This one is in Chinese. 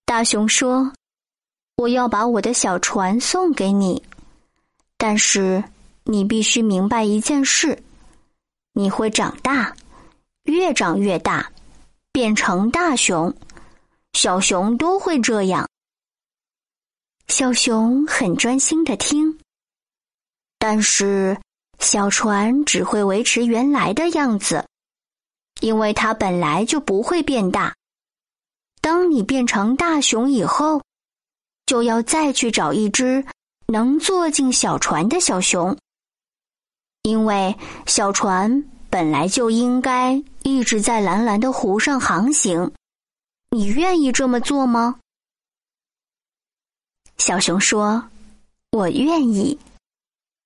大熊说：“我要把我的小船送给你，但是你必须明白一件事，你会长大，越长越大，变成大熊。小熊都会这样。”小熊很专心地听，但是小船只会维持原来的样子，因为它本来就不会变大。当你变成大熊以后，就要再去找一只能坐进小船的小熊，因为小船本来就应该一直在蓝蓝的湖上航行。你愿意这么做吗？小熊说：“我愿意。”